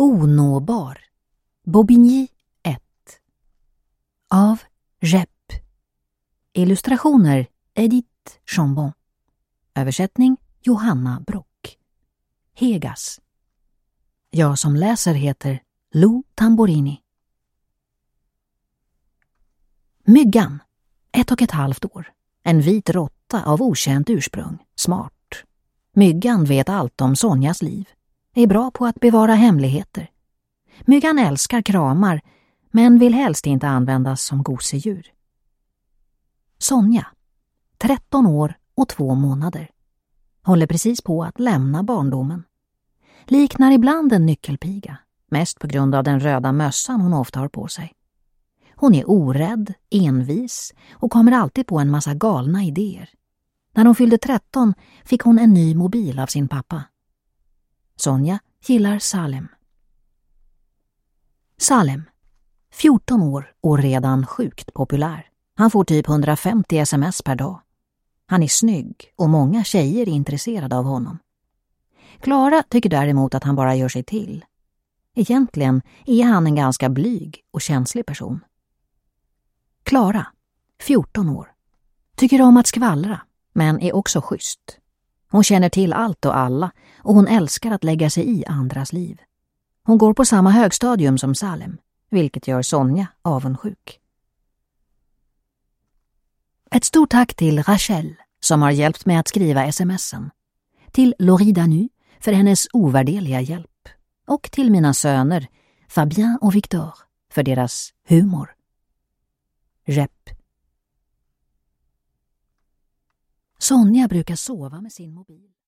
Onåbar. Bobigny 1. Av Jep. Illustrationer Edith Chambon. Översättning Johanna Brock. Hegas. Jag som läser heter Lou Tamborini. Myggan, 1,5 år. En vit råtta av okänt ursprung. Smart. Myggan vet allt om Sonjas liv. Är bra på att bevara hemligheter. Myggan älskar kramar, men vill helst inte användas som gosedjur. Sonja, 13 år och 2 månader. Håller precis på att lämna barndomen. Liknar ibland en nyckelpiga, mest på grund av den röda mössan hon ofta har på sig. Hon är orädd, envis och kommer alltid på en massa galna idéer. När hon fyllde 13 fick hon en ny mobil av sin pappa. Sonja gillar Salem. Salem, 14 år och redan sjukt populär. Han får typ 150 sms per dag. Han är snygg och många tjejer är intresserade av honom. Klara tycker däremot att han bara gör sig till. Egentligen är han en ganska blyg och känslig person. Klara, 14 år. Tycker om att skvallra, men är också schysst. Hon känner till allt och alla och hon älskar att lägga sig i andras liv. Hon går på samma högstadium som Salem, vilket gör Sonja avundsjuk. Ett stort tack till Rachel som har hjälpt mig att skriva sms'en. Till Laurie Danu för hennes ovärderliga hjälp. Och till mina söner Fabien och Victor för deras humor. Jep. Sonja brukar sova med sin mobil.